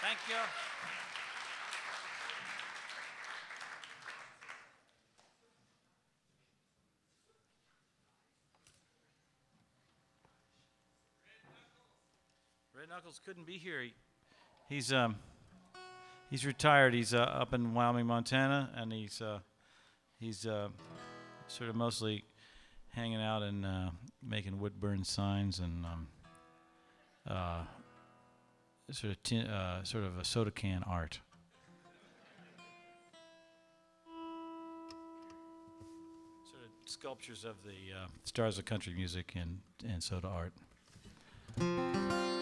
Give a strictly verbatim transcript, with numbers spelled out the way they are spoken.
Thank you. Red Knuckles couldn't be here. He, he's um he's retired. He's uh, up in Wyoming, Montana, and he's uh, he's uh, sort of mostly hanging out and uh, making wood burn signs and um, uh, sort of tin, uh, sort of a soda can art. Sort of sculptures of the uh, stars of country music and and soda art.